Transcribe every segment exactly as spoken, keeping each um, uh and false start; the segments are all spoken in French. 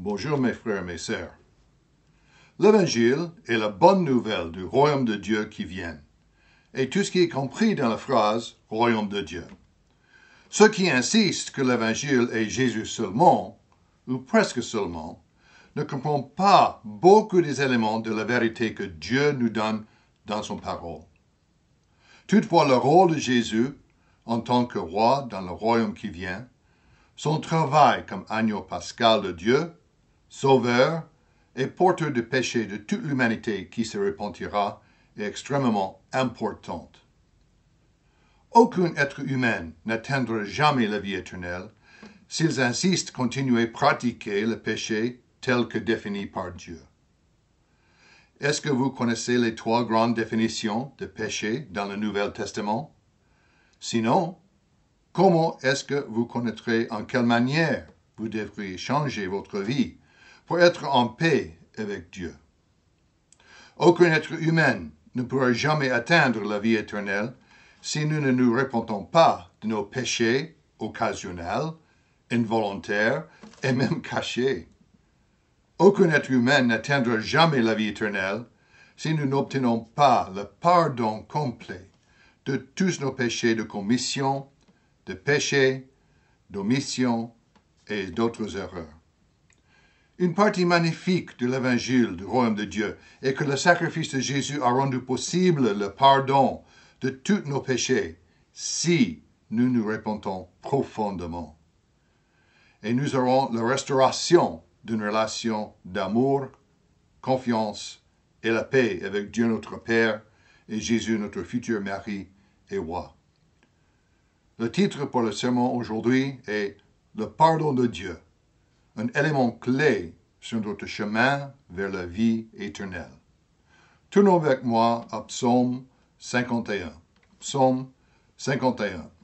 Bonjour mes frères et mes sœurs. L'Évangile est la bonne nouvelle du royaume de Dieu qui vient, et tout ce qui est compris dans la phrase « royaume de Dieu ». Ceux qui insistent que l'Évangile est Jésus seulement, ou presque seulement, ne comprennent pas beaucoup des éléments de la vérité que Dieu nous donne dans son parole. Toutefois, le rôle de Jésus, en tant que roi dans le royaume qui vient, son travail comme agneau pascal de Dieu, sauveur et porteur du péché de toute l'humanité qui se repentira, est extrêmement importante. Aucun être humain n'atteindra jamais la vie éternelle s'ils insistent à continuer à pratiquer le péché tel que défini par Dieu. Est-ce que vous connaissez les trois grandes définitions de péché dans le Nouveau Testament? Sinon, comment est-ce que vous connaîtrez en quelle manière vous devriez changer votre vie pour être en paix avec Dieu? Aucun être humain ne pourra jamais atteindre la vie éternelle si nous ne nous repentons pas de nos péchés occasionnels, involontaires et même cachés. Aucun être humain n'atteindra jamais la vie éternelle si nous n'obtenons pas le pardon complet de tous nos péchés de commission, de péché, d'omission et d'autres erreurs. Une partie magnifique de l'évangile du royaume de Dieu est que le sacrifice de Jésus a rendu possible le pardon de tous nos péchés si nous nous repentons profondément. Et nous aurons la restauration d'une relation d'amour, confiance et la paix avec Dieu notre Père et Jésus notre futur mari et roi. Le titre pour le sermon aujourd'hui est « Le pardon de Dieu », un élément clé sur notre chemin vers la vie éternelle. Tournons avec moi à Psaume cinquante et un. Psaume cinquante et un.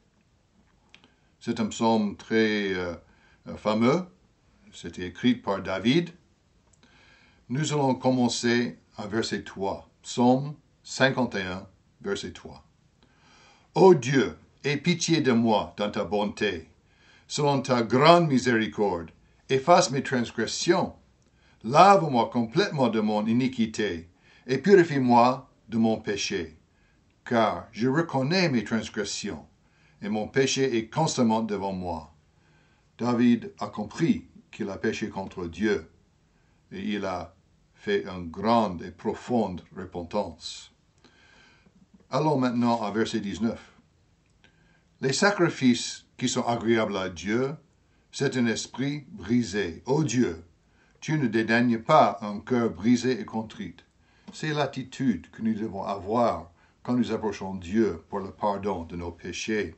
C'est un psaume très euh, fameux. C'était écrit par David. Nous allons commencer à verset trois. Psaume cinquante et un, verset trois. Ô Dieu, aie pitié de moi dans ta bonté. Selon ta grande miséricorde, efface mes transgressions. Lave-moi complètement de mon iniquité et purifie-moi de mon péché. Car je reconnais mes transgressions et mon péché est constamment devant moi. David a compris qu'il a péché contre Dieu et il a fait une grande et profonde repentance. Allons maintenant à verset dix-neuf. Les sacrifices qui sont agréables à Dieu, c'est un esprit brisé. Ô Dieu, tu ne dédaignes pas un cœur brisé et contrit. C'est l'attitude que nous devons avoir quand nous approchons Dieu pour le pardon de nos péchés.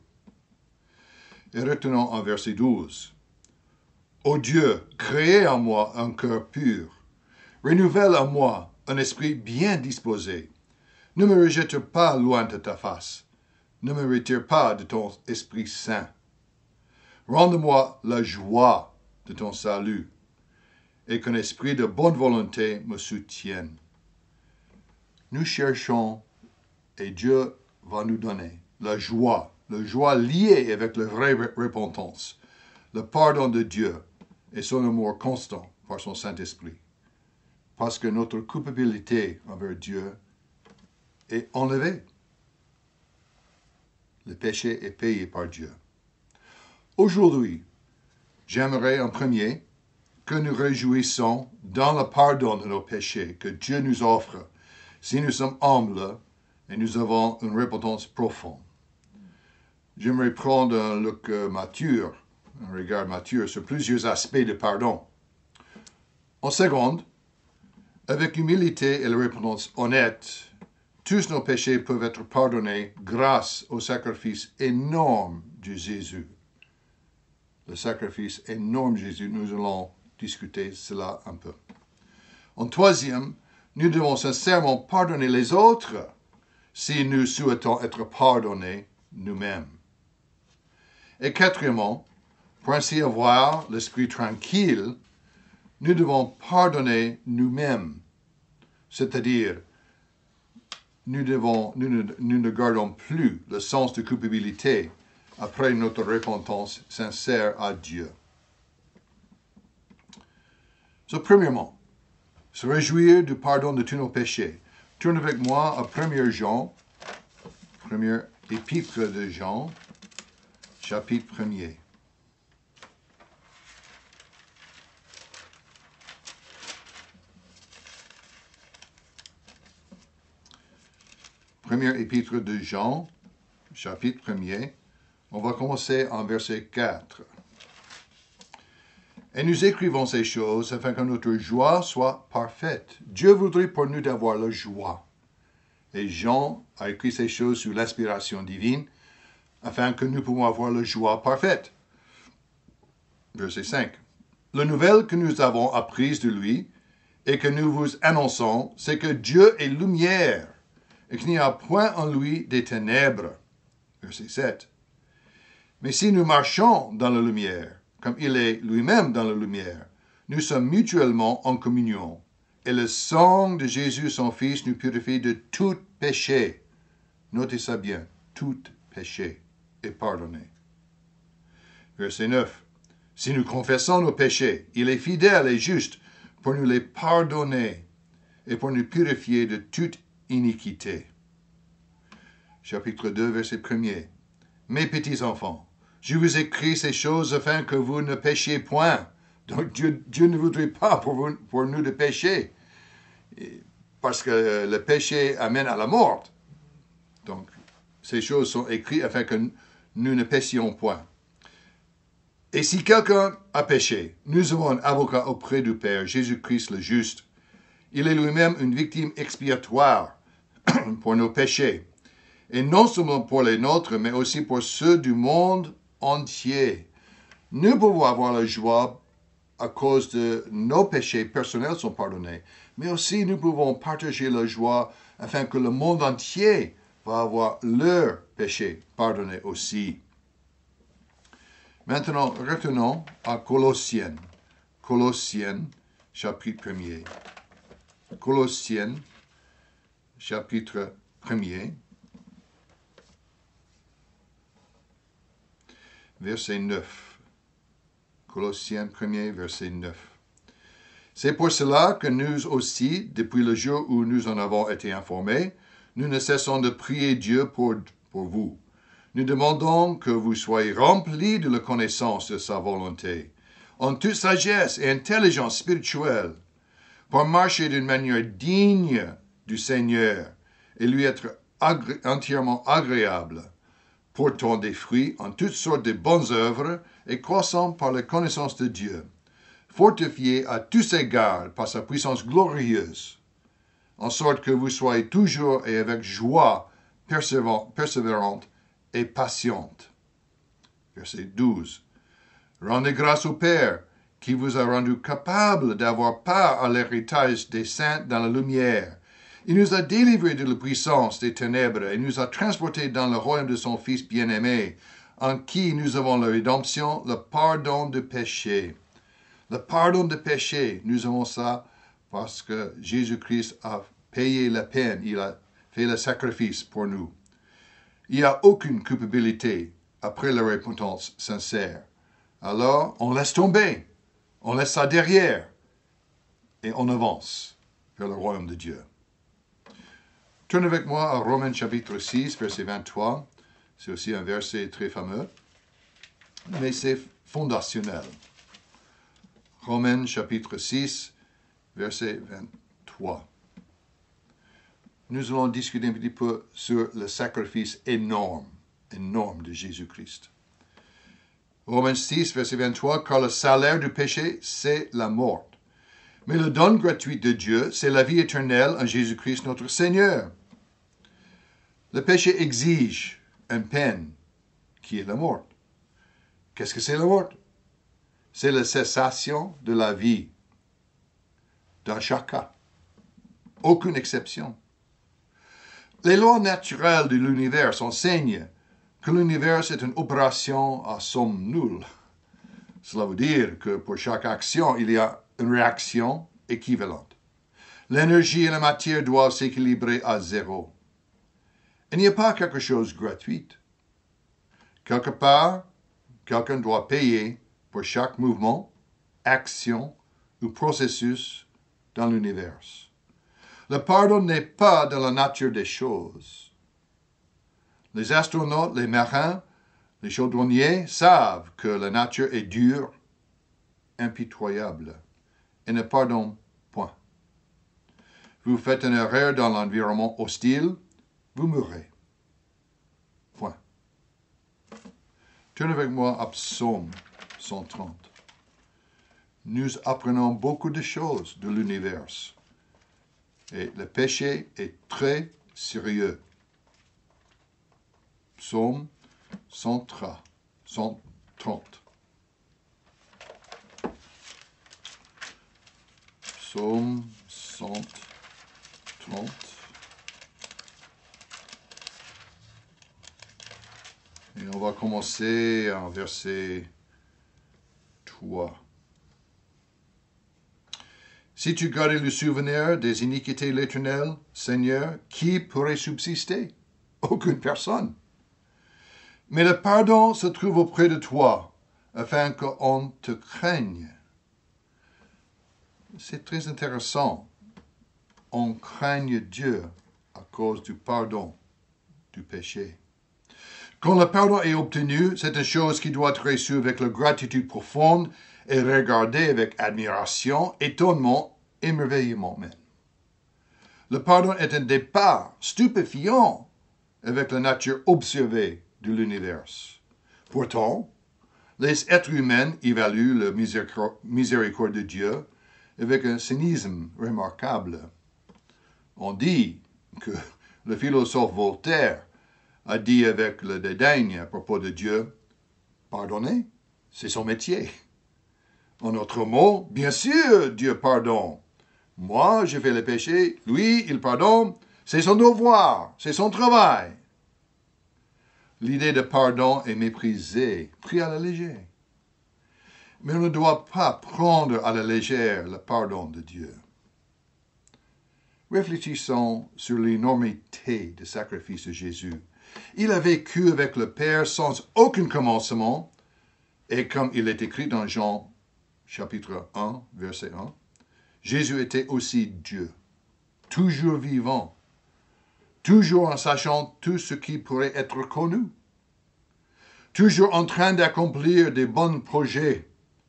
Et retenons en verset douze. Ô Dieu, créez en moi un cœur pur. Renouvelle en moi un esprit bien disposé. Ne me rejette pas loin de ta face. Ne me retire pas de ton Esprit Saint. Rende-moi la joie de ton salut et qu'un esprit de bonne volonté me soutienne. Nous cherchons et Dieu va nous donner la joie, la joie liée avec la vraie repentance, le pardon de Dieu et son amour constant par son Saint-Esprit. Parce que notre culpabilité envers Dieu est enlevée. Le péché est payé par Dieu. Aujourd'hui, j'aimerais en premier que nous réjouissons dans le pardon de nos péchés que Dieu nous offre si nous sommes humbles et nous avons une repentance profonde. J'aimerais prendre un look mature, un regard mature sur plusieurs aspects du pardon. En seconde, avec humilité et la repentance honnête, tous nos péchés peuvent être pardonnés grâce au sacrifice énorme de Jésus. Le sacrifice énorme de Jésus, nous allons discuter cela un peu. En troisième, nous devons sincèrement pardonner les autres si nous souhaitons être pardonnés nous-mêmes. Et quatrièmement, pour ainsi avoir l'esprit tranquille, nous devons pardonner nous-mêmes, c'est-à-dire Nous, devons, nous, ne, nous ne gardons plus le sens de culpabilité après notre repentance sincère à Dieu. So, premièrement, se réjouir du pardon de tous nos péchés. Tourne avec moi à premier Jean, première épître de Jean, chapitre premier. Première épître de Jean, chapitre premier. On va commencer en verset quatre. Et nous écrivons ces choses afin que notre joie soit parfaite. Dieu voudrait pour nous d'avoir la joie. Et Jean a écrit ces choses sous l'inspiration divine afin que nous puissions avoir la joie parfaite. Verset cinq. La nouvelle que nous avons apprise de lui et que nous vous annonçons, c'est que Dieu est lumière et qu'il n'y a point en lui des ténèbres. Verset sept. Mais si nous marchons dans la lumière, comme il est lui-même dans la lumière, nous sommes mutuellement en communion. Et le sang de Jésus, son Fils, nous purifie de tout péché. Notez ça bien, tout péché est pardonné. Verset neuf. Si nous confessons nos péchés, il est fidèle et juste pour nous les pardonner et pour nous purifier de toute iniquité. Chapitre deux, verset premier. Mes petits enfants, je vous écris ces choses afin que vous ne péchiez point. Donc Dieu, Dieu ne voudrait pas pour, vous, pour nous de pécher, parce que le péché amène à la mort. Donc ces choses sont écrites afin que nous ne péchions point. Et si quelqu'un a péché, nous avons un avocat auprès du Père, Jésus-Christ le juste. Il est lui-même une victime expiatoire pour nos péchés. Et non seulement pour les nôtres, mais aussi pour ceux du monde entier. Nous pouvons avoir la joie à cause de nos péchés personnels sont pardonnés, mais aussi nous pouvons partager la joie afin que le monde entier va avoir leurs péchés pardonnés aussi. Maintenant, retenons à Colossiens. Colossiens, chapitre premier. Colossiens, chapitre premier. Verset neuf. Colossiens premier, verset neuf. C'est pour cela que nous aussi, depuis le jour où nous en avons été informés, nous ne cessons de prier Dieu pour, pour vous. Nous demandons que vous soyez remplis de la connaissance de sa volonté, en toute sagesse et intelligence spirituelle, pour marcher d'une manière digne du Seigneur et lui être agré- entièrement agréable, portant des fruits en toutes sortes de bonnes œuvres et croissant par la connaissance de Dieu, fortifiés à tous égards par sa puissance glorieuse, en sorte que vous soyez toujours et avec joie persévérante et patiente. Verset douze. Rendez grâce au Père, qui vous a rendu capable d'avoir part à l'héritage des saints dans la lumière. Il nous a délivrés de la puissance des ténèbres et nous a transportés dans le royaume de son Fils bien-aimé, en qui nous avons la rédemption, le pardon de péché. Le pardon de péché, nous avons ça parce que Jésus-Christ a payé la peine, il a fait le sacrifice pour nous. Il n'y a aucune culpabilité après la repentance sincère. Alors, on laisse tomber, on laisse ça derrière et on avance vers le royaume de Dieu. Tourne avec moi à Romains chapitre six, verset vingt-trois. C'est aussi un verset très fameux, mais c'est fondationnel. Romains chapitre six, verset vingt-trois. Nous allons discuter un petit peu sur le sacrifice énorme, énorme de Jésus-Christ. Romains six, verset vingt-trois, car le salaire du péché, c'est la mort. Mais le don gratuit de Dieu, c'est la vie éternelle en Jésus-Christ notre Seigneur. Le péché exige une peine qui est la mort. Qu'est-ce que c'est la mort? C'est la cessation de la vie dans chaque cas. Aucune exception. Les lois naturelles de l'univers enseignent que l'univers est une opération à somme nulle. Cela veut dire que pour chaque action, il y a une réaction équivalente. L'énergie et la matière doivent s'équilibrer à zéro. Il n'y a pas quelque chose de gratuit. Quelque part, quelqu'un doit payer pour chaque mouvement, action ou processus dans l'univers. Le pardon n'est pas dans la nature des choses. Les astronautes, les marins, les chaudronniers savent que la nature est dure, impitoyable, et ne pardonne point. Vous faites une erreur dans l'environnement hostile, vous mourrez. Point. Tournez avec moi à Psaume cent trente. Nous apprenons beaucoup de choses de l'univers. Et le péché est très sérieux. Psaume cent trente. Psaume cent trente. Et on va commencer en verset trois. Si tu gardais le souvenir des iniquités de l'Éternel, Seigneur, qui pourrait subsister? Aucune personne. Mais le pardon se trouve auprès de toi, afin qu'on te craigne. C'est très intéressant. On craigne Dieu à cause du pardon du péché. Quand le pardon est obtenu, c'est une chose qui doit être reçue avec la gratitude profonde et regardée avec admiration, étonnement, émerveillement même. Le pardon est un départ stupéfiant avec la nature observée de l'univers. Pourtant, les êtres humains évaluent la miséricorde de Dieu avec un cynisme remarquable. On dit que le philosophe Voltaire a dit avec le dédain à propos de Dieu, « Pardonner, c'est son métier. » En autre mot, bien sûr, Dieu pardonne. Moi, je fais le péché, lui, il pardonne, c'est son devoir, c'est son travail. L'idée de pardon est méprisée, prise à la légère. Mais on ne doit pas prendre à la légère le pardon de Dieu. Réfléchissons sur l'énormité du sacrifice de Jésus. Il a vécu avec le Père sans aucun commencement, et comme il est écrit dans Jean chapitre un, verset un, Jésus était aussi Dieu, toujours vivant, toujours en sachant tout ce qui pourrait être connu, toujours en train d'accomplir des bons projets.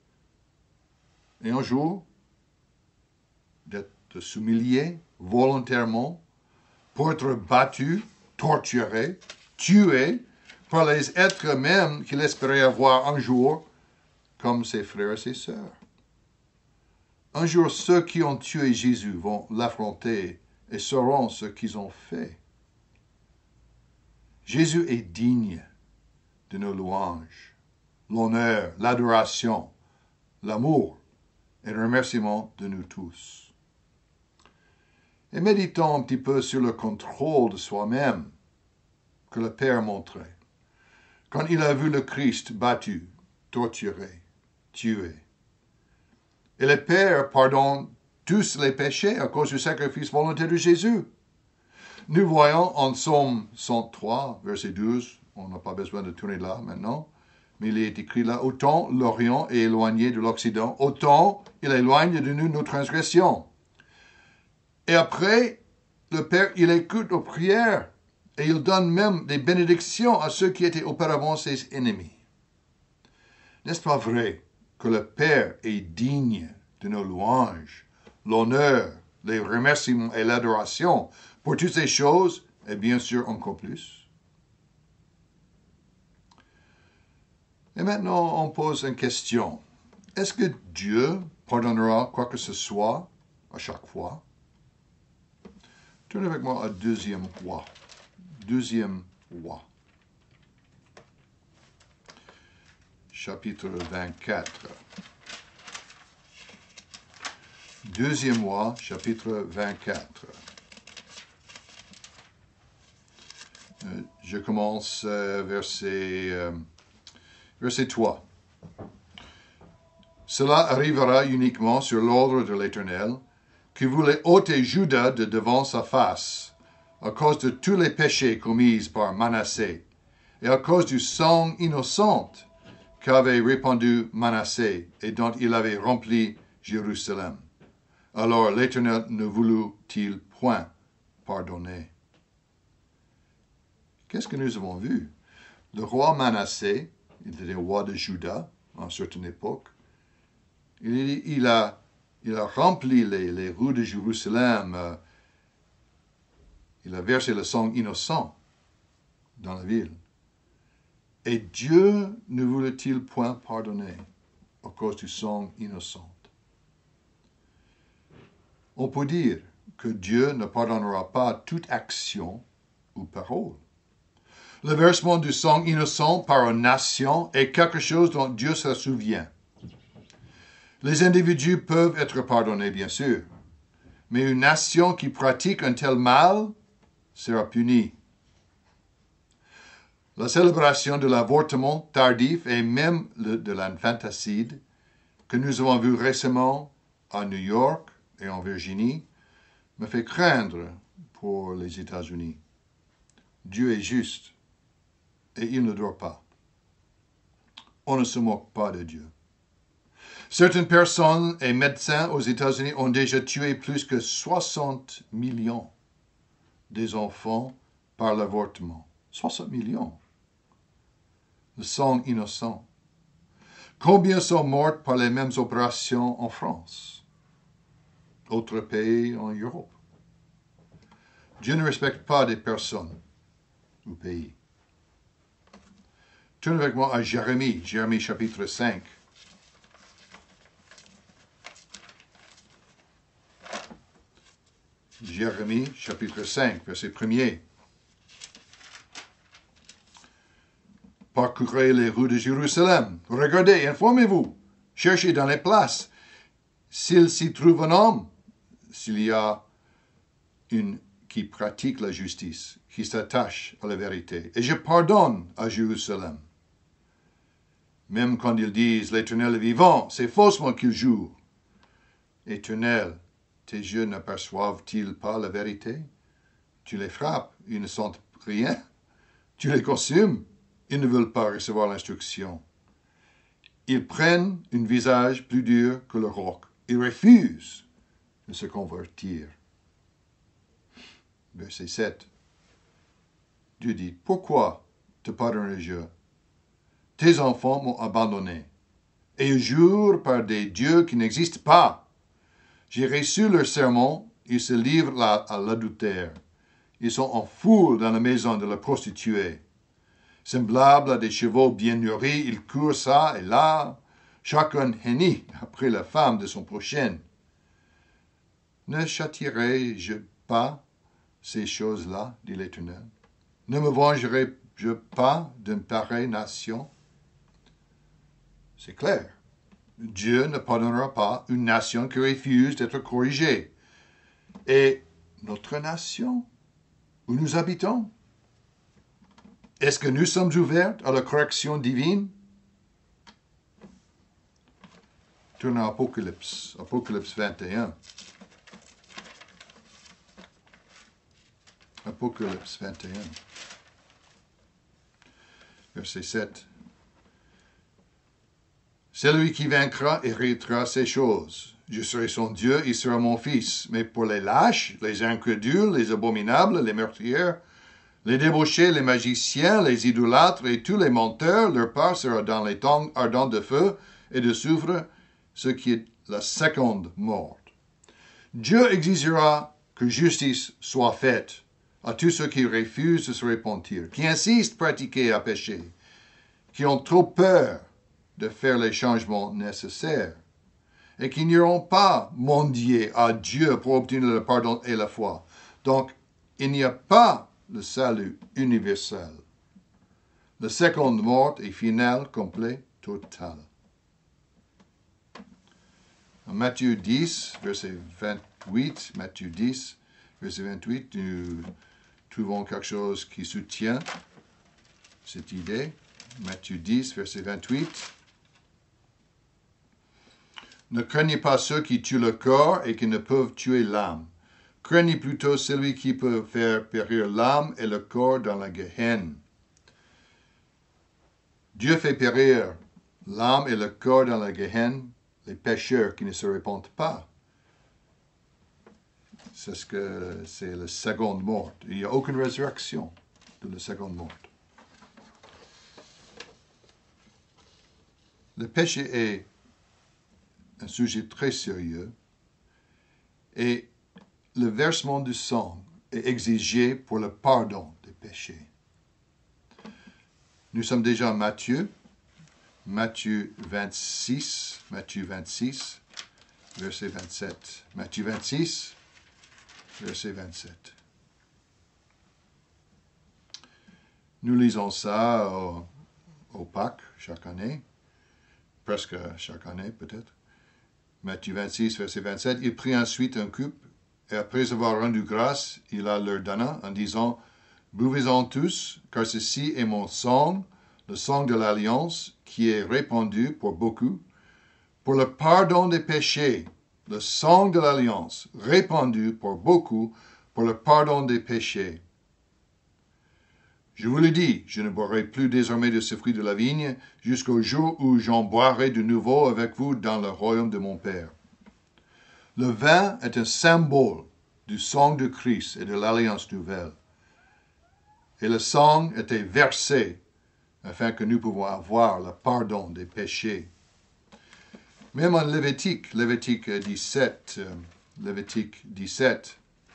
Et un jour, de s'humilier volontairement pour être battu, torturé, tué par les êtres mêmes qu'il espérait avoir un jour comme ses frères et ses sœurs. Un jour, ceux qui ont tué Jésus vont l'affronter et sauront ce qu'ils ont fait. Jésus est digne de nos louanges, l'honneur, l'adoration, l'amour et le remerciement de nous tous. Et méditons un petit peu sur le contrôle de soi-même que le Père montrait quand il a vu le Christ battu, torturé, tué. Et le Père pardonne tous les péchés à cause du sacrifice volontaire de Jésus. Nous voyons en Psaume cent trois, verset douze, on n'a pas besoin de tourner là maintenant, mais il est écrit là, « Autant l'Orient est éloigné de l'Occident, autant il éloigne de nous nos transgressions. » Et après, le Père, il écoute nos prières et il donne même des bénédictions à ceux qui étaient auparavant ses ennemis. N'est-ce pas vrai que le Père est digne de nos louanges, l'honneur, les remerciements et l'adoration pour toutes ces choses, et bien sûr encore plus? Et maintenant, on pose une question. Est-ce que Dieu pardonnera quoi que ce soit à chaque fois? Tournez avec moi à Deuxième Roi. Deuxième Roi. Chapitre vingt-quatre. Deuxième Roi, chapitre vingt-quatre. Euh, je commence euh, verset, euh, verset trois. Cela arrivera uniquement sur l'ordre de l'Éternel, qui voulait ôter Juda de devant sa face, à cause de tous les péchés commis par Manassé, et à cause du sang innocent qu'avait répandu Manassé, et dont il avait rempli Jérusalem. Alors l'Éternel ne voulut-il point pardonner? Qu'est-ce que nous avons vu? Le roi Manassé, il était roi de Juda à une certaine époque, il, il, a, il a rempli les, les rues de Jérusalem, euh, il a versé le sang innocent dans la ville. Et Dieu ne voulait-il point pardonner à cause du sang innocent? On peut dire que Dieu ne pardonnera pas toute action ou parole. Le versement du sang innocent par une nation est quelque chose dont Dieu se souvient. Les individus peuvent être pardonnés, bien sûr, mais une nation qui pratique un tel mal sera punie. La célébration de l'avortement tardif et même le, de l'infanticide que nous avons vu récemment à New York et en Virginie me fait craindre pour les États-Unis. Dieu est juste et il ne dort pas. On ne se moque pas de Dieu. Certaines personnes et médecins aux États-Unis ont déjà tué plus que soixante millions des enfants par l'avortement. soixante millions. Le sang innocent. Combien sont morts par les mêmes opérations en France? Autres pays en Europe? Dieu ne respecte pas des personnes ou pays. Tournez avec moi à Jérémie, Jérémie chapitre cinq. Jérémie chapitre cinq, verset premier. Parcourez les rues de Jérusalem. Regardez, informez-vous. Cherchez dans les places. S'il s'y trouve un homme, s'il y a une qui pratique la justice, qui s'attache à la vérité. Et je pardonne à Jérusalem. Même quand ils disent l'Éternel est vivant, c'est faussement qu'ils jouent. Éternel, tes yeux n'aperçoivent-ils pas la vérité? Tu les frappes, ils ne sentent rien. Tu les consumes, ils ne veulent pas recevoir l'instruction. Ils prennent un visage plus dur que le roc. Ils refusent de se convertir. Verset sept. Dieu dit, pourquoi te pardonnerai-je? Tes enfants m'ont abandonné, et ils jurent par des dieux qui n'existent pas. J'ai reçu leur sermon, ils se livrent à l'adultère. Ils sont en foule dans la maison de la prostituée. Semblables à des chevaux bien nourris, ils courent ça et là, chacun hennit après la femme de son prochain. Ne châtierai-je pas ces choses-là, dit l'Éternel? Ne me vengerai-je pas d'une pareille nation? C'est clair. Dieu ne pardonnera pas une nation qui refuse d'être corrigée. Et notre nation, où nous habitons, est-ce que nous sommes ouverts à la correction divine? Tournons à Apocalypse, Apocalypse vingt et un. Apocalypse vingt et un. Verset sept. Celui qui vaincra héritera ces choses. Je serai son Dieu, il sera mon fils. Mais pour les lâches, les incrédules, les abominables, les meurtriers, les débauchés, les magiciens, les idolâtres et tous les menteurs, leur part sera dans les tongs ardents de feu et de soufre, ce qui est la seconde mort. Dieu exigera que justice soit faite à tous ceux qui refusent de se repentir, qui insistent à pratiquer à pécher, qui ont trop peur de faire les changements nécessaires, et qui n'iront pas mendier à Dieu pour obtenir le pardon et la foi. Donc, il n'y a pas le salut universel. La seconde mort est finale, complète, totale. En Matthieu dix, verset vingt-huit, Matthieu dix, verset vingt-huit, nous trouvons quelque chose qui soutient cette idée. Matthieu dix, verset vingt-huit. Ne craignez pas ceux qui tuent le corps et qui ne peuvent tuer l'âme. Craignez plutôt celui qui peut faire périr l'âme et le corps dans la Gehenna. Dieu fait périr l'âme et le corps dans la Gehenna, les pécheurs qui ne se répandent pas. C'est ce que c'est la seconde mort. Il n'y a aucune résurrection de la seconde mort. Le péché est un sujet très sérieux et le versement du sang est exigé pour le pardon des péchés. Nous sommes déjà à Matthieu, Matthieu vingt-six, Matthieu vingt-six, verset vingt-sept. Matthieu vingt-six, verset vingt-sept. Nous lisons ça au, au Pâques chaque année, presque chaque année peut-être. Matthieu vingt-six, verset vingt-sept. Il prit ensuite un coupe et après avoir rendu grâce, il la leur donna en disant: buvez-en tous, car ceci est mon sang, le sang de l'alliance, qui est répandu pour beaucoup, pour le pardon des péchés. Le sang de l'alliance, répandu pour beaucoup, pour le pardon des péchés. Je vous le dis, je ne boirai plus désormais de ce fruit de la vigne, jusqu'au jour où j'en boirai de nouveau avec vous dans le royaume de mon Père. Le vin est un symbole du sang de Christ et de l'alliance nouvelle. Et le sang était versé afin que nous pouvons avoir le pardon des péchés. Même en Lévitique, Lévitique dix-sept, euh, Lévitique dix-sept,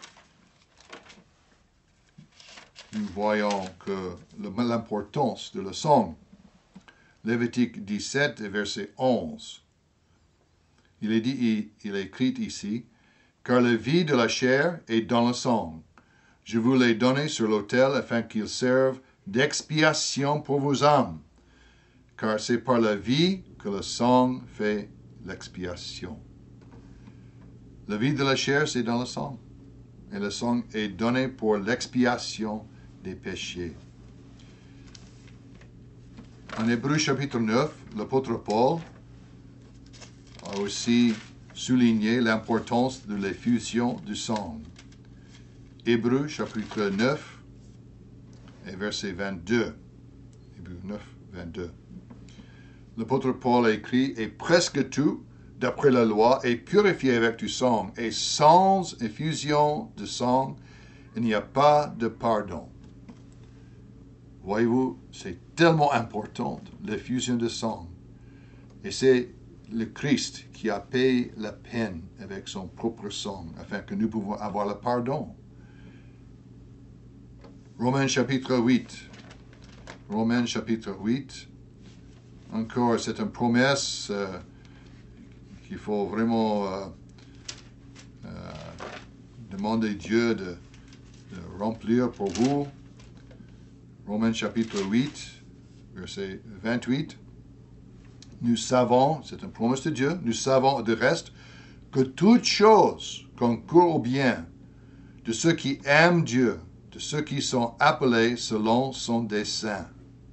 nous voyons que l'importance de le sang. Lévitique dix-sept, verset onze. Il est dit, il est écrit ici, car la vie de la chair est dans le sang. Je vous l'ai donné sur l'autel afin qu'il serve d'expiation pour vos âmes, car c'est par la vie que le sang fait l'expiation. La vie de la chair, c'est dans le sang, et le sang est donné pour l'expiation des péchés. En Hébreux chapitre neuf, l'apôtre Paul a aussi souligné l'importance de l'effusion du sang. Hébreux chapitre neuf et verset vingt-deux. Hébreux neuf, vingt-deux. L'apôtre Paul a écrit: et presque tout, d'après la loi, est purifié avec du sang, et sans effusion de sang, il n'y a pas de pardon. Voyez-vous, c'est tellement important, l'effusion de sang. Et c'est le Christ qui a payé la peine avec son propre sang, afin que nous pouvons avoir le pardon. Romains chapitre huit. Romains chapitre huit. Encore, c'est une promesse euh, qu'il faut vraiment euh, euh, demander Dieu de, de remplir pour vous. Romains chapitre huit, verset vingt-huit. Nous savons, c'est une promesse de Dieu, nous savons de reste que toute chose concourt au bien de ceux qui aiment Dieu, de ceux qui sont appelés selon son dessein.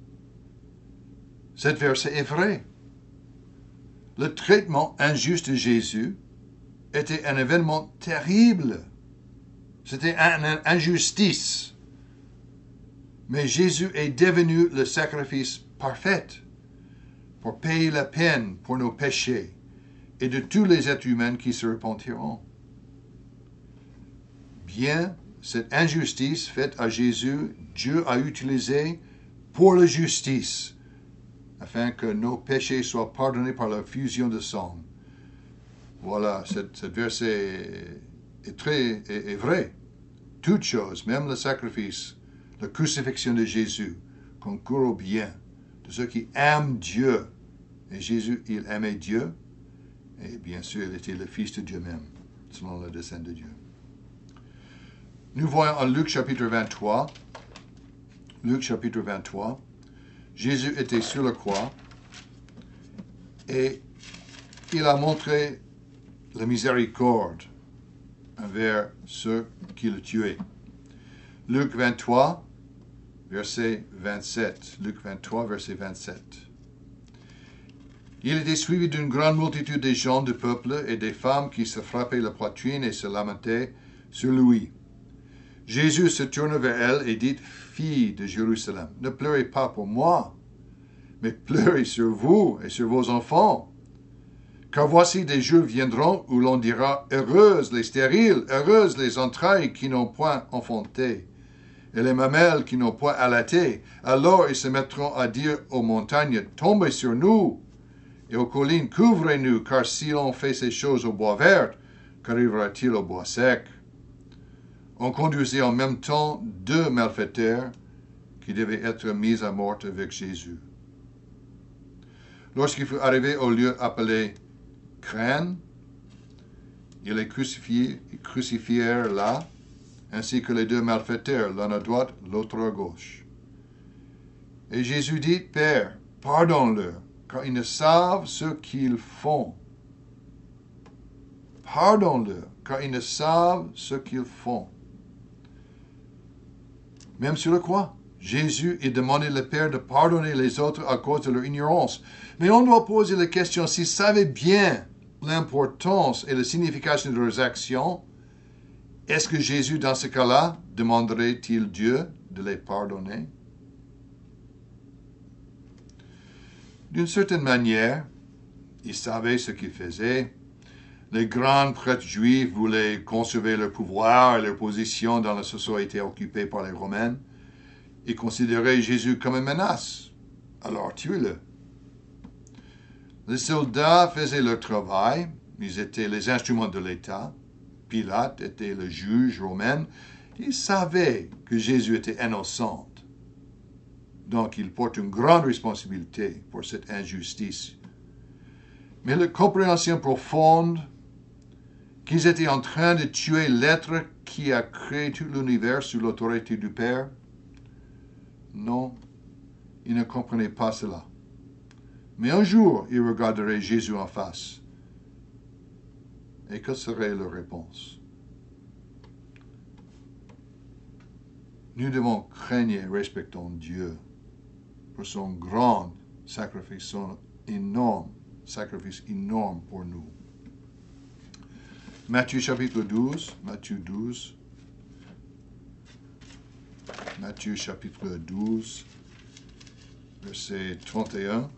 Cet verset est vrai. Le traitement injuste de Jésus était un événement terrible. C'était une injustice. Mais Jésus est devenu le sacrifice parfait pour payer la peine pour nos péchés et de tous les êtres humains qui se repentiront. Bien, cette injustice faite à Jésus, Dieu a utilisé pour la justice, afin que nos péchés soient pardonnés par la fusion de sang. Voilà, ce verset est très est, est vrai. Toute chose, même le sacrifice, la crucifixion de Jésus, concourt au bien de ceux qui aiment Dieu. Et Jésus, il aimait Dieu, et bien sûr, il était le Fils de Dieu même, selon le dessein de Dieu. Nous voyons en Luc chapitre vingt-trois, Luc chapitre vingt-trois, Jésus était sur la croix et il a montré la miséricorde envers ceux qui le tuaient. Luc vingt-trois, verset vingt-sept. Luc vingt-trois, verset vingt-sept. Il était suivi d'une grande multitude des gens du peuple et des femmes qui se frappaient la poitrine et se lamentaient sur lui. Jésus se tourna vers elle et dit: Filles de Jérusalem, ne pleurez pas pour moi, mais pleurez sur vous et sur vos enfants, Car voici des jours viendront où l'on dira « Heureuses les stériles, heureuses les entrailles qui n'ont point enfanté, et les mamelles qui n'ont point allaité. » Alors ils se mettront à dire aux montagnes « Tombez sur nous !» et aux collines « Couvrez-nous !» car si l'on fait ces choses au bois vert, qu'arrivera-t-il au bois sec? On conduisait en même temps deux malfaiteurs qui devaient être mis à mort avec Jésus. Lorsqu'il fut arrivé au lieu appelé Crène, ils les crucifièrent, crucifièrent là, ainsi que les deux malfaiteurs, l'un à droite, l'autre à gauche. Et Jésus dit, Père, pardonne-leur, car ils ne savent ce qu'ils font. Pardonne-leur, car ils ne savent ce qu'ils font. Même sur la croix, Jésus a demandé le Père de pardonner les autres à cause de leur ignorance. Mais on doit poser la question, s'ils savaient bien l'importance et la signification de leurs actions, est-ce que Jésus, dans ce cas-là, demanderait-il Dieu de les pardonner? D'une certaine manière, ils savaient ce qu'ils faisaient. Les grands prêtres juifs voulaient conserver leur pouvoir et leur position dans la société occupée par les Romains. Ils considéraient Jésus comme une menace. Alors tuez-le. Les soldats faisaient leur travail. Ils étaient les instruments de l'État. Pilate était le juge romain. Ils savaient que Jésus était innocent. Donc, ils portent une grande responsabilité pour cette injustice. Mais la compréhension profonde qu'ils étaient en train de tuer l'être qui a créé tout l'univers sous l'autorité du Père, non, ils ne comprenaient pas cela. Mais un jour, ils regarderaient Jésus en face. Et que serait leur réponse? Nous devons craindre et respecter Dieu pour son grand sacrifice, son énorme sacrifice énorme pour nous. Matthieu chapitre douze, Matthieu douze, Matthieu chapitre douze, verset trente et un.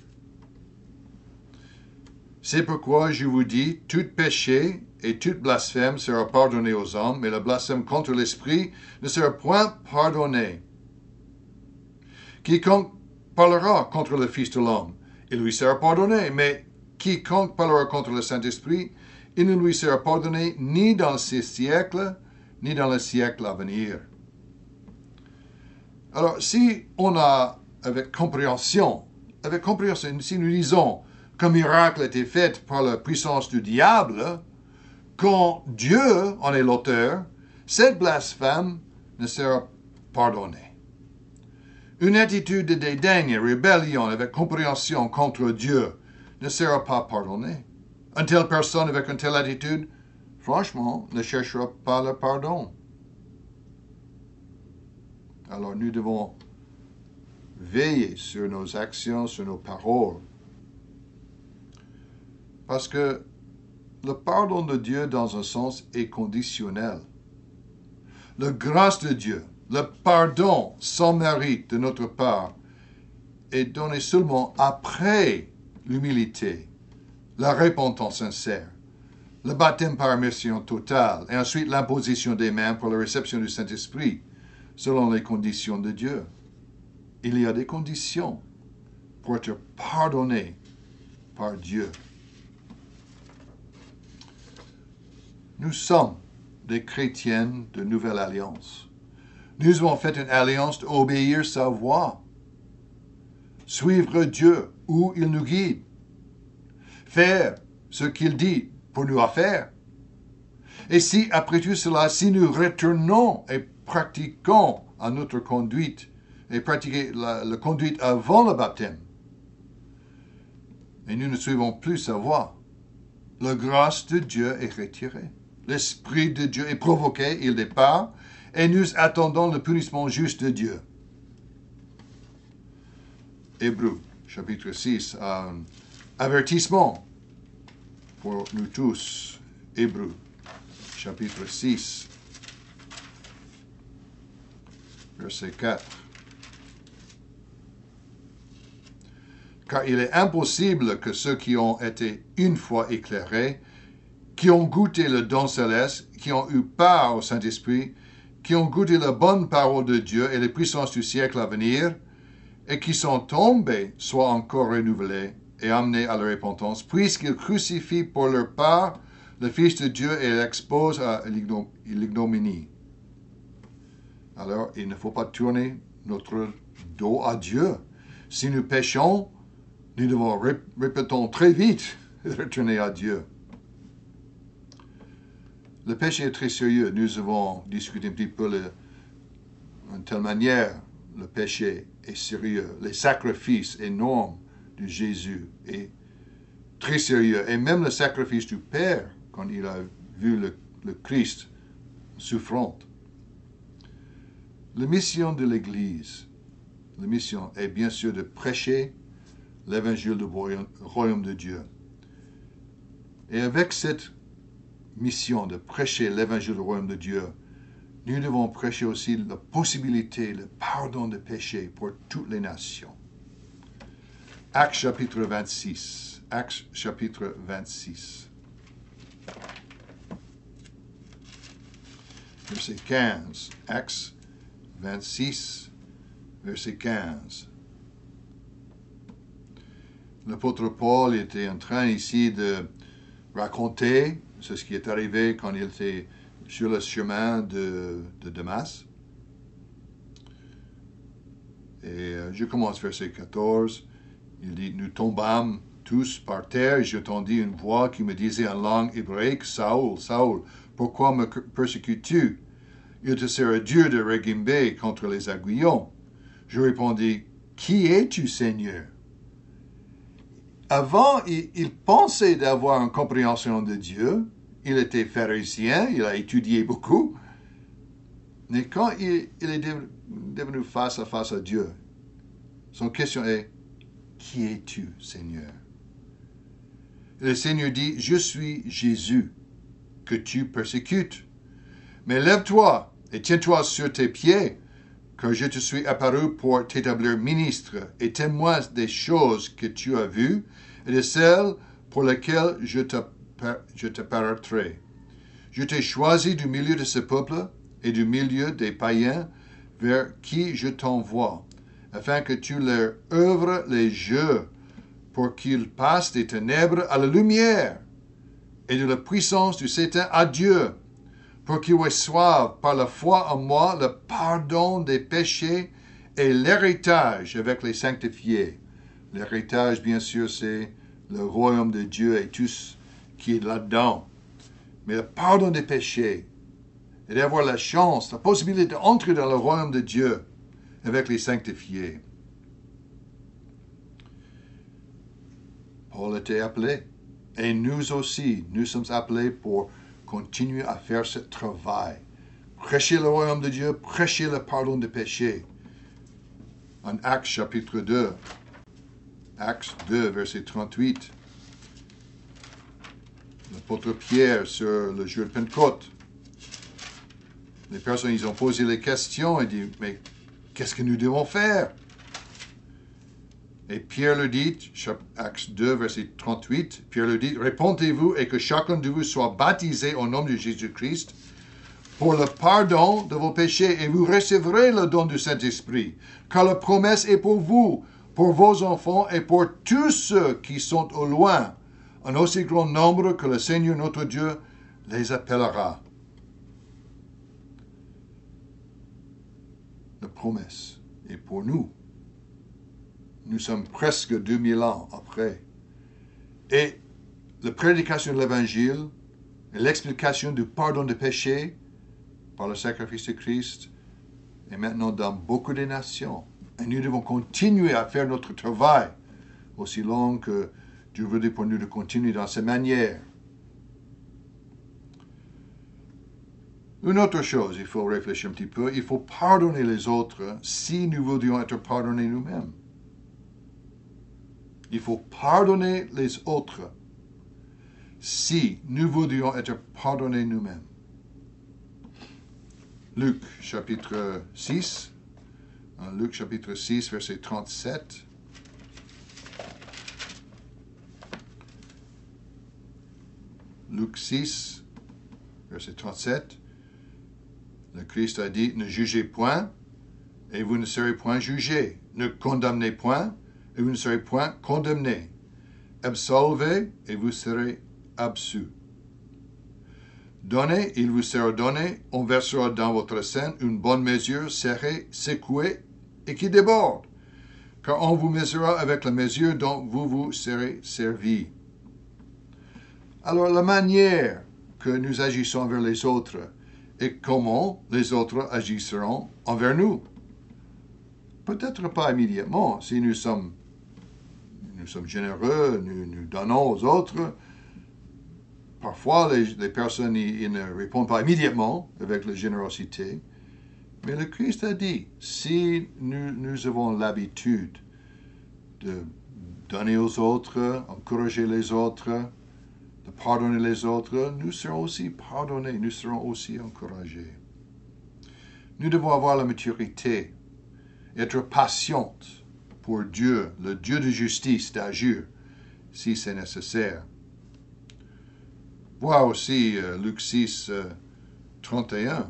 C'est pourquoi je vous dis, tout péché et tout blasphème sera pardonné aux hommes, mais le blasphème contre l'Esprit ne sera point pardonné. Quiconque parlera contre le Fils de l'homme, il lui sera pardonné, mais quiconque parlera contre le Saint-Esprit, il ne lui sera pardonné ni dans ce siècle, ni dans le siècle à venir. Alors, si on a, avec compréhension, avec compréhension, si nous disons qu'un miracle a été fait par la puissance du diable, quand Dieu en est l'auteur, cette blasphème ne sera pardonnée. Une attitude de dédain et rébellion avec compréhension contre Dieu ne sera pas pardonnée. Une telle personne avec une telle attitude, franchement, ne cherchera pas le pardon. Alors nous devons veiller sur nos actions, sur nos paroles. Parce que le pardon de Dieu, dans un sens, est conditionnel. La grâce de Dieu, le pardon sans mérite de notre part, est donné seulement après l'humilité, la repentance sincère, le baptême par immersion totale, et ensuite l'imposition des mains pour la réception du Saint-Esprit, selon les conditions de Dieu. Il y a des conditions pour être pardonné par Dieu. Nous sommes des chrétiens de Nouvelle Alliance. Nous avons fait une alliance d'obéir sa voix, suivre Dieu où il nous guide, faire ce qu'il dit pour nous à faire. Et si, après tout cela, si nous retournons et pratiquons à notre conduite, et pratiquer la, la conduite avant le baptême, et nous ne suivons plus sa voix, la grâce de Dieu est retirée. L'Esprit de Dieu est provoqué, il départ, et nous attendons le punissement juste de Dieu. Hébreux, chapitre six, un avertissement pour nous tous. Hébreux, chapitre six, verset quatre. car il est impossible que ceux qui ont été une fois éclairés, qui ont goûté le don céleste, qui ont eu part au Saint-Esprit, qui ont goûté la bonne parole de Dieu et les puissances du siècle à venir, et qui sont tombés, soient encore renouvelés et amenés à la repentance, puisqu'ils crucifient pour leur part le Fils de Dieu et l'exposent à l'ignominie. Alors, il ne faut pas tourner notre dos à Dieu. Si nous péchons, nous devons, répétons très vite, retourner à Dieu. Le péché est très sérieux. Nous avons discuté un petit peu de telle manière. Le péché est sérieux. Les sacrifices énormes de Jésus est très sérieux. Et même le sacrifice du Père, quand il a vu le, le Christ souffrant. La mission de l'Église, la mission est bien sûr de prêcher l'évangile du royaume, royaume de Dieu. Et avec cette mission de prêcher l'évangile du royaume de Dieu, nous devons prêcher aussi la possibilité, le pardon des péchés pour toutes les nations. Actes chapitre vingt-six. Actes chapitre vingt-six. Verset quinze. Actes vingt-six, verset quinze. L'apôtre Paul était en train ici de raconter ce qui est arrivé quand il était sur le chemin de, de Damas. Et je commence verset quatorze. Il dit, nous tombâmes tous par terre et j'entendis une voix qui me disait en langue hébraïque, Saoul, Saoul, pourquoi me persécutes-tu? Il te sera dur de réguimber contre les aiguillons. Je répondis, qui es-tu, Seigneur? Avant, il, il pensait d'avoir une compréhension de Dieu. Il était pharisien, il a étudié beaucoup. Mais quand il, il est devenu face à face à Dieu, son question est, qui es-tu, Seigneur? Et le Seigneur dit, je suis Jésus, que tu persécutes. Mais lève-toi et tiens-toi sur tes pieds, car je te suis apparu pour t'établir ministre et témoin des choses que tu as vues et de celles pour lesquelles je t'apparaîtrai. Je t'ai choisi du milieu de ce peuple et du milieu des païens vers qui je t'envoie, afin que tu leur œuvres les jeux pour qu'ils passent des ténèbres à la lumière et de la puissance du Satan à Dieu, pour qu'ils reçoivent par la foi en moi le pardon des péchés et l'héritage avec les sanctifiés. L'héritage, bien sûr, c'est le royaume de Dieu et tout ce qui est là-dedans. Mais le pardon des péchés et d'avoir la chance, la possibilité d'entrer dans le royaume de Dieu avec les sanctifiés. Paul était appelé. Et nous aussi, nous sommes appelés pour continuer à faire ce travail. Prêcher le royaume de Dieu, prêcher le pardon des péchés. En Actes chapitre deux, Actes deux, verset trente-huit, l'apôtre Pierre sur le jour de Pentecôte. Les personnes, ils ont posé les questions et dit, mais qu'est-ce que nous devons faire? Et Pierre le dit, Actes deux, verset trente-huit, Pierre le dit, répondez-vous et que chacun de vous soit baptisé au nom de Jésus-Christ pour le pardon de vos péchés et vous recevrez le don du Saint-Esprit, car la promesse est pour vous, pour vos enfants et pour tous ceux qui sont au loin, en aussi grand nombre que le Seigneur notre Dieu les appellera. La promesse est pour nous. Nous sommes presque deux mille ans après. Et la prédication de l'Évangile et l'explication du pardon des péchés par le sacrifice de Christ est maintenant dans beaucoup de nations. Et nous devons continuer à faire notre travail aussi long que Dieu veut dire pour nous de continuer dans cette manière. Une autre chose, il faut réfléchir un petit peu, il faut pardonner les autres si nous voudrions être pardonnés nous-mêmes. Il faut pardonner les autres si nous voudrions être pardonnés nous-mêmes. Luc chapitre six, Luc chapitre six, verset trente-sept. Luc six, verset trente-sept, le Christ a dit, ne jugez point, et vous ne serez point jugés. Ne condamnez point, et vous ne serez point condamnés. Absolvez, et vous serez absus. Donnez, il vous sera donné, on versera dans votre sein une bonne mesure, serrée, secouée, et qui déborde. Car on vous mesurera avec la mesure dont vous vous serez servi. Alors, la manière que nous agissons envers les autres et comment les autres agisseront envers nous. Peut-être pas immédiatement, si nous sommes, nous sommes généreux, nous, nous donnons aux autres. Parfois, les, les personnes ils, ils ne répondent pas immédiatement avec la générosité. Mais le Christ a dit, si nous, nous avons l'habitude de donner aux autres, encourager les autres, de pardonner les autres, nous serons aussi pardonnés, nous serons aussi encouragés. Nous devons avoir la maturité, être patiente pour Dieu, le Dieu de justice, d'agir si c'est nécessaire. Voir aussi euh, Luc six, euh, trente et un.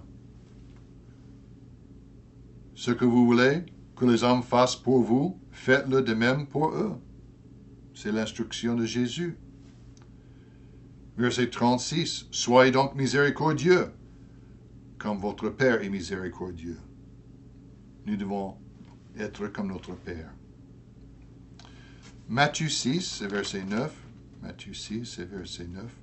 Ce que vous voulez que les hommes fassent pour vous, faites-le de même pour eux. C'est l'instruction de Jésus. Verset trente-six. Soyez donc miséricordieux, comme votre Père est miséricordieux. Nous devons être comme notre Père. Matthieu six, verset neuf. Matthieu six, verset neuf.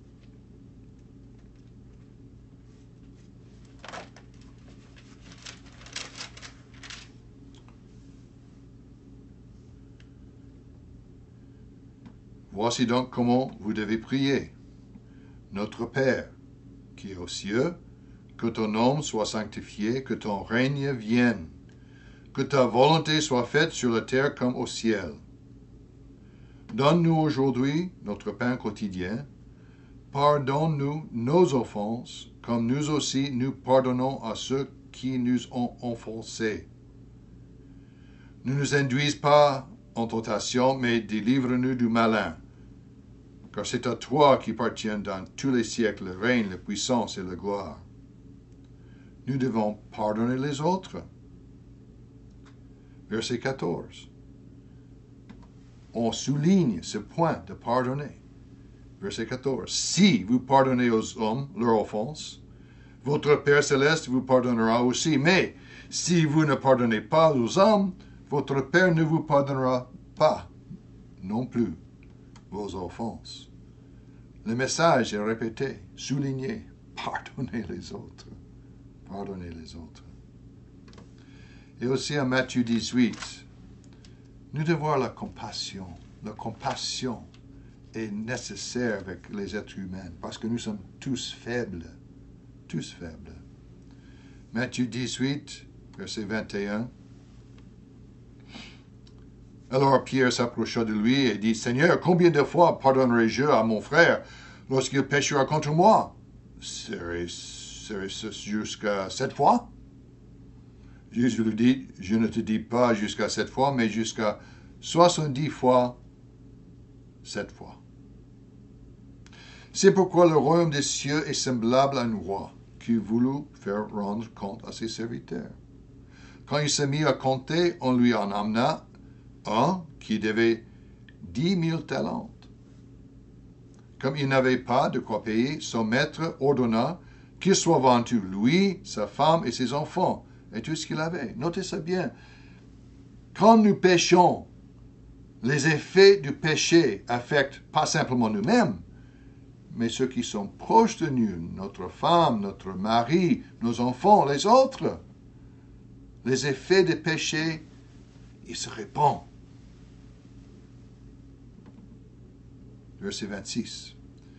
Voici donc comment vous devez prier. Notre Père, qui est aux cieux, que ton nom soit sanctifié, que ton règne vienne, que ta volonté soit faite sur la terre comme au ciel. Donne-nous aujourd'hui notre pain quotidien. Pardonne-nous nos offenses, comme nous aussi nous pardonnons à ceux qui nous ont offensés. Ne nous induise pas en tentation, mais délivre-nous du malin. Car c'est à toi qu'appartiennent dans tous les siècles le règne, la puissance et la gloire. Nous devons pardonner les autres. Verset quatorze. On souligne ce point de pardonner. Verset quatorze. Si vous pardonnez aux hommes leurs offenses, votre Père céleste vous pardonnera aussi. Mais si vous ne pardonnez pas aux hommes, votre Père ne vous pardonnera pas non plus vos offenses. Le message est répété, souligné. Pardonnez les autres. Pardonnez les autres. Et aussi en Matthieu dix-huit, nous devons avoir la compassion. La compassion est nécessaire avec les êtres humains parce que nous sommes tous faibles. Tous faibles. Matthieu dix-huit, verset vingt et un. Alors Pierre s'approcha de lui et dit, « Seigneur, combien de fois pardonnerai-je à mon frère lorsqu'il péchera contre moi? Serait-ce jusqu'à sept fois? » Jésus lui dit, « Je ne te dis pas jusqu'à sept fois, mais jusqu'à soixante-dix fois sept fois. » C'est pourquoi le royaume des cieux est semblable à un roi qui voulut faire rendre compte à ses serviteurs. Quand il se mit à compter, on lui en amena un qui devait dix mille talents. Comme il n'avait pas de quoi payer, son maître ordonna qu'il soit vendu, lui, sa femme et ses enfants, et tout ce qu'il avait. Notez ça bien. Quand nous péchons, les effets du péché affectent pas simplement nous-mêmes, mais ceux qui sont proches de nous, notre femme, notre mari, nos enfants, les autres. Les effets du péché, ils se répandent. Verset vingt-six.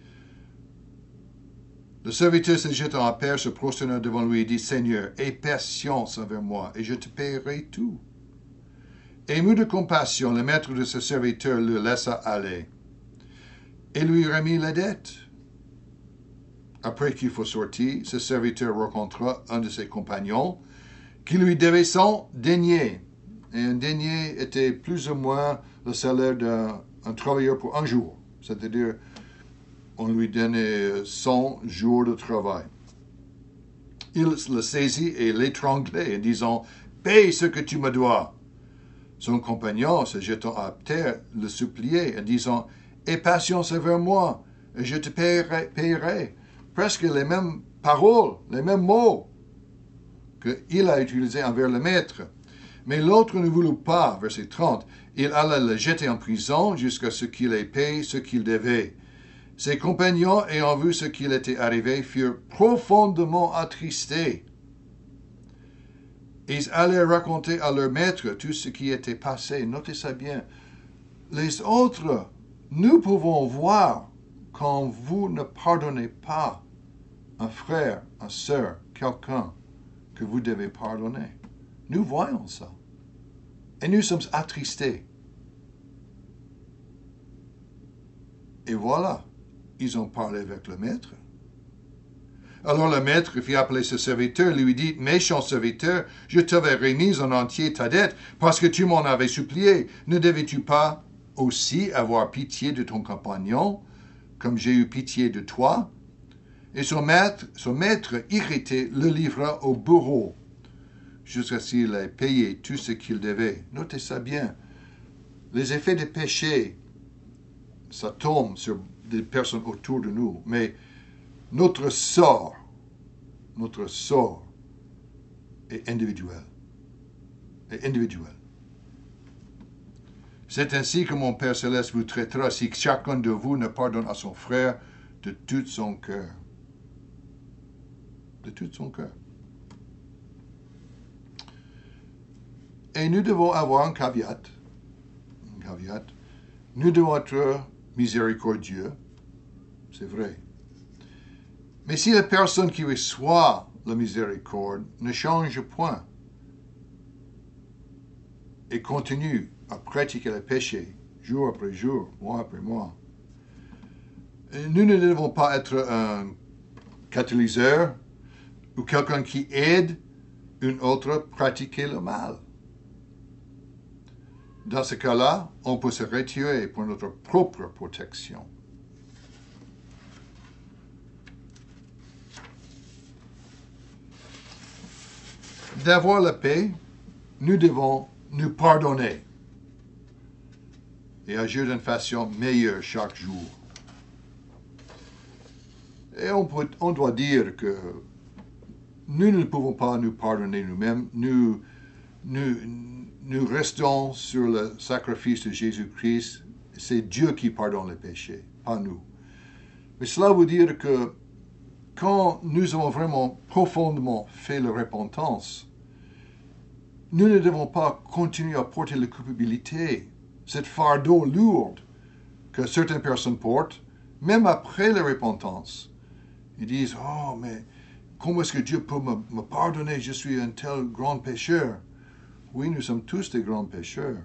Le serviteur se jetant à terre, se prosterna devant lui et dit, « Seigneur, aie patience envers moi, et je te paierai tout. » Ému de compassion, le maître de ce serviteur le laissa aller et lui remit la dette. Après qu'il fut sorti, ce serviteur rencontra un de ses compagnons qui lui devait cent deniers. Et un denier était plus ou moins le salaire d'un travailleur pour un jour. C'est-à-dire, on lui donnait cent jours de travail. Il le saisit et l'étranglait en disant « Paye ce que tu me dois ». Son compagnon, se jetant à terre, le suppliait en disant « Aie patience envers moi, et je te paierai, paierai. » Presque les mêmes paroles, les mêmes mots qu'il a utilisés envers le maître. Mais l'autre ne voulut pas, verset trente, il alla le jeter en prison jusqu'à ce qu'il ait payé ce qu'il devait. Ses compagnons, ayant vu ce qu'il était arrivé, furent profondément attristés. Ils allèrent raconter à leur maître tout ce qui était passé. Notez ça bien. Les autres, nous pouvons voir quand vous ne pardonnez pas un frère, une sœur, quelqu'un que vous devez pardonner. Nous voyons ça. Et nous sommes attristés. Et voilà, ils ont parlé avec le maître. Alors le maître fit appeler ce serviteur, lui dit, « Méchant serviteur, je t'avais remis en entier ta dette, parce que tu m'en avais supplié. Ne devais-tu pas aussi avoir pitié de ton compagnon, comme j'ai eu pitié de toi ?» Et son maître, son maître irrité, le livra au bourreau, jusqu'à ce qu'il ait payé tout ce qu'il devait. Notez ça bien. Les effets de péché, ça tombe sur des personnes autour de nous, mais notre sort, notre sort est individuel. Est individuel. C'est ainsi que mon Père Céleste vous traitera si chacun de vous ne pardonne à son frère de tout son cœur. De tout son cœur. Et nous devons avoir un caveat. Un caveat. Nous devons être miséricordieux. C'est vrai. Mais si la personne qui reçoit la miséricorde ne change point et continue à pratiquer le péché jour après jour, mois après mois, nous ne devons pas être un catalyseur ou quelqu'un qui aide une autre à pratiquer le mal. Dans ce cas-là, on peut se retirer pour notre propre protection. D'avoir la paix, nous devons nous pardonner et agir d'une façon meilleure chaque jour. Et on, peut, on doit dire que nous ne pouvons pas nous pardonner nous-mêmes. Nous, nous, nous restons sur le sacrifice de Jésus-Christ. C'est Dieu qui pardonne les péchés, pas nous. Mais cela veut dire que quand nous avons vraiment profondément fait la repentance, nous ne devons pas continuer à porter la culpabilité, cette fardeau lourde que certaines personnes portent, même après la repentance. Ils disent, « Oh, mais comment est-ce que Dieu peut me, me pardonner? Je suis un tel grand pécheur. » Oui, nous sommes tous des grands pécheurs.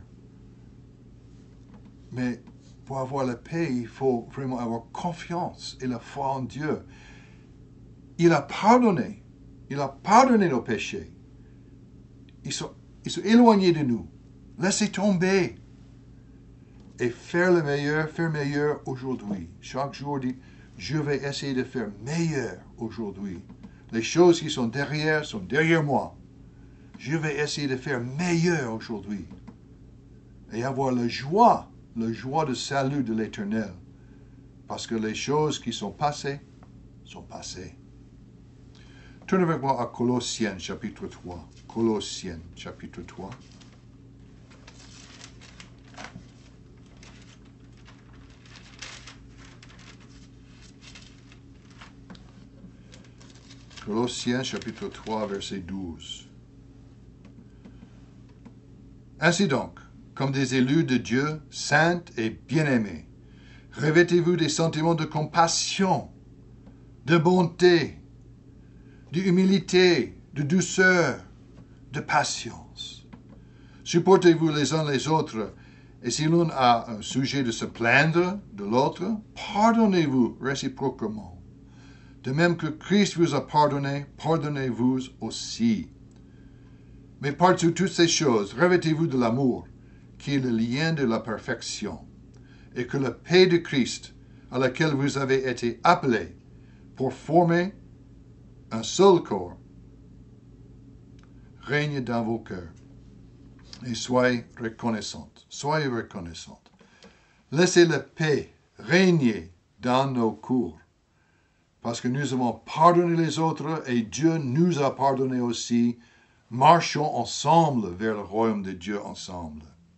Mais pour avoir la paix, il faut vraiment avoir confiance et la foi en Dieu. Il a pardonné. Il a pardonné nos péchés. Ils sont, ils sont éloignés de nous. Laissez tomber. Et faire le meilleur, faire meilleur aujourd'hui. Chaque jour, dit, je vais essayer de faire meilleur aujourd'hui. Les choses qui sont derrière sont derrière moi. Je vais essayer de faire meilleur aujourd'hui. Et avoir la joie, la joie de salut de l'Éternel. Parce que les choses qui sont passées, sont passées. Tournez avec moi à Colossiens, chapitre trois. Colossiens, chapitre trois. Colossiens, chapitre trois, verset douze. Ainsi donc, comme des élus de Dieu, saints et bien-aimés, revêtez-vous des sentiments de compassion, de bonté, d'humilité, de douceur, de patience. Supportez-vous les uns les autres, et si l'un a un sujet de se plaindre de l'autre, pardonnez-vous réciproquement. De même que Christ vous a pardonné, pardonnez-vous aussi. Mais par-dessus toutes ces choses, revêtez-vous de l'amour, qui est le lien de la perfection, et que la paix de Christ, à laquelle vous avez été appelés pour former un seul corps, règne dans vos cœurs et soyez reconnaissantes. Soyez reconnaissantes. Laissez la paix régner dans nos cours, parce que nous avons pardonné les autres et Dieu nous a pardonné aussi. Marchons ensemble vers le royaume de Dieu ensemble.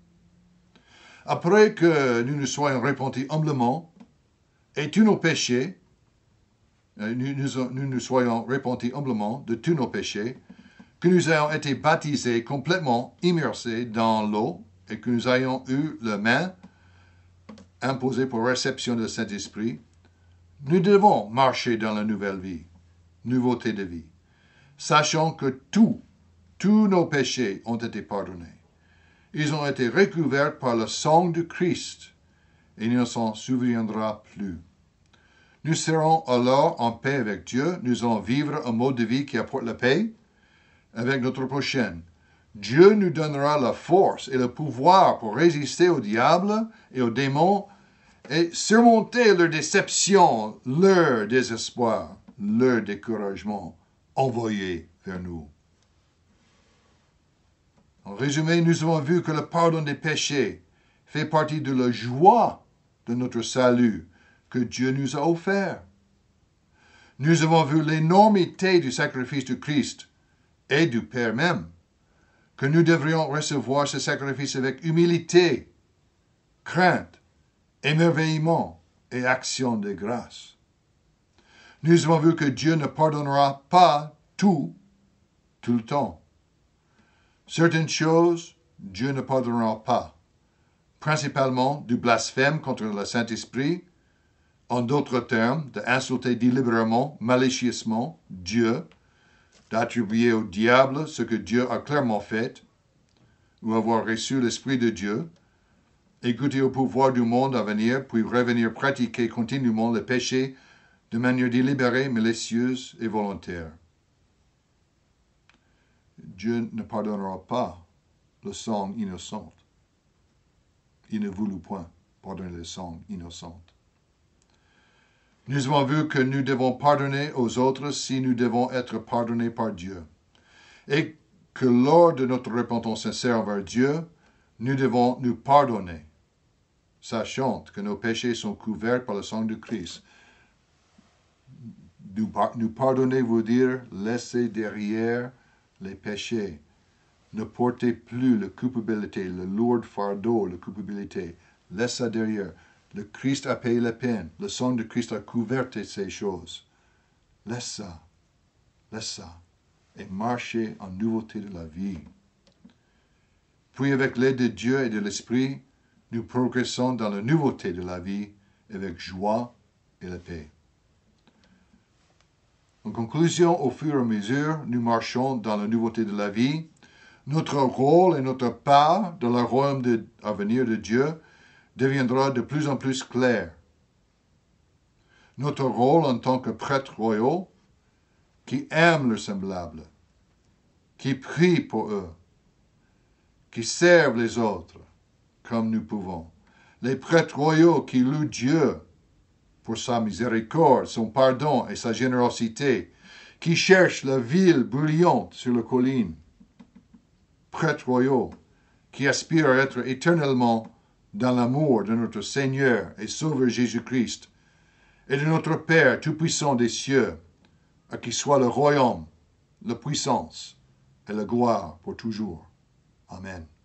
Après que nous nous soyons repentis humblement et tous nos péchés, nous nous, nous nous soyons repentis humblement de tous nos péchés, que nous ayons été baptisés complètement immersés dans l'eau et que nous ayons eu la main imposée pour réception du Saint-Esprit, nous devons marcher dans la nouvelle vie, nouveauté de vie, sachant que tout, tous nos péchés ont été pardonnés. Ils ont été recouverts par le sang de Christ et il ne s'en souviendra plus. Nous serons alors en paix avec Dieu. Nous allons vivre un mode de vie qui apporte la paix avec notre prochain. Dieu nous donnera la force et le pouvoir pour résister au diable et aux démons et surmonter leur déception, leur désespoir, leur découragement envoyé vers nous. En résumé, nous avons vu que le pardon des péchés fait partie de la joie de notre salut que Dieu nous a offert. Nous avons vu l'énormité du sacrifice de Christ et du Père même, que nous devrions recevoir ce sacrifice avec humilité, crainte, émerveillement et action de grâce. Nous avons vu que Dieu ne pardonnera pas tout, tout le temps. Certaines choses, Dieu ne pardonnera pas, principalement du blasphème contre le Saint-Esprit, en d'autres termes, d'insulter délibérément, malicieusement Dieu, d'attribuer au diable ce que Dieu a clairement fait, ou avoir reçu l'Esprit de Dieu, écouter au pouvoir du monde à venir, puis revenir pratiquer continuellement le péché de manière délibérée, malicieuse et volontaire. Dieu ne pardonnera pas le sang innocent. Il ne voulut point pardonner le sang innocent. Nous avons vu que nous devons pardonner aux autres si nous devons être pardonnés par Dieu. Et que lors de notre repentance sincère envers Dieu, nous devons nous pardonner, sachant que nos péchés sont couverts par le sang de Christ. Nous, nous pardonner veut dire laisser derrière les péchés. Ne portez plus la culpabilité, le lourd fardeau, la culpabilité. Laisse ça derrière. Le Christ a payé la peine. Le sang de Christ a couvert ces choses. Laisse ça. Laisse ça. Et marchez en nouveauté de la vie. Puis avec l'aide de Dieu et de l'Esprit, nous progressons dans la nouveauté de la vie avec joie et la paix. En conclusion, au fur et à mesure, nous marchons dans la nouveauté de la vie. Notre rôle et notre part dans le royaume de, à venir de Dieu deviendra de plus en plus clair. Notre rôle en tant que prêtres royaux qui aiment leurs semblables, qui prient pour eux, qui servent les autres comme nous pouvons. Les prêtres royaux qui louent Dieu pour sa miséricorde, son pardon et sa générosité, qui cherchent la ville brillante sur la colline. Prêtres royaux qui aspirent à être éternellement dans l'amour de notre Seigneur et Sauveur Jésus-Christ et de notre Père Tout-Puissant des cieux, à qui soit le royaume, la puissance et la gloire pour toujours. Amen.